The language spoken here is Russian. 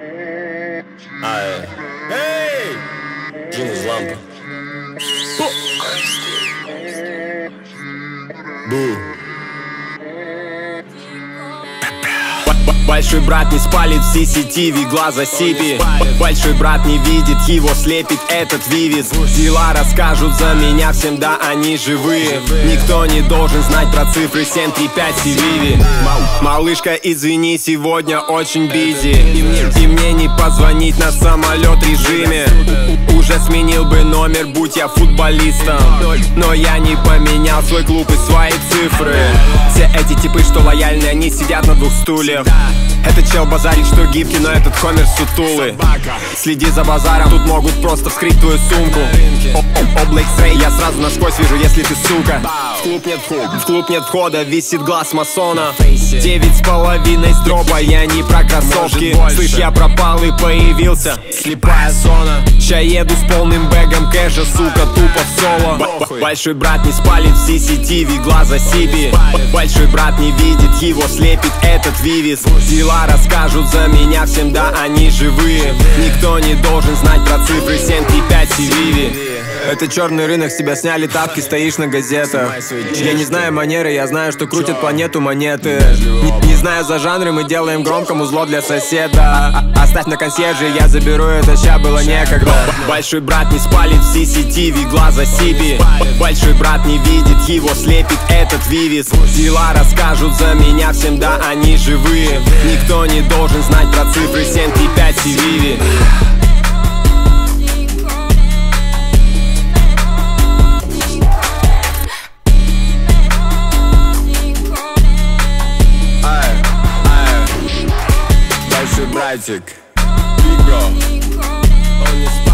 Эй! Джинус лампа. Бу. Большой брат не спалит в CCTV, глаза сипи. Большой брат не видит, его слепит этот вивис. Дела расскажут за меня всем, да, они живые. Никто не должен знать про цифры 7, 3, 5 CVV. Малышка, извини, сегодня очень бизи. И мне не позвонить на самолет режиме. Уже сменил бы номер, будь я футболистом. Но я не поменял свой клуб и свои цифры. Все эти типы, что лояльны, они сидят на двух стульях. Этот чел базарит, что гибкий, но этот хомер сутулый. Следи за базаром, тут могут просто вскрыть твою сумку. Блэк Стрей, я сразу насквозь вижу, если ты сука. В клуб нет входа, висит глаз масона. 9,5 с дроба, я не про кроссовки. Слышь, я пропал и появился, слепая зона. Ща еду с полным бэгом кэша, сука, тупо в соло. Большой брат не спалит в CCTV, глаза сипи. Большой брат не видит, его слепит этот вивис. Дела расскажут за меня всем, да, они живые. Никто не должен знать про цифры 7, 3, 5 CVV. Это черный рынок, с тебя сняли тапки, стоишь на газетах. Я не знаю манеры, я знаю, что крутят планету монеты. Не знаю за жанры, мы делаем громкому зло для соседа. Оставь на консьерже, я заберу это, ща было некогда. Большой брат не спалит в CCTV, глаза сипи. Большой брат не видит, его слепит этот вивис. Дела расскажут за меня всем, да, они живые. Никто не должен знать про цифры 7, 3, 5 CVV. Большой братик, Big Bro, он не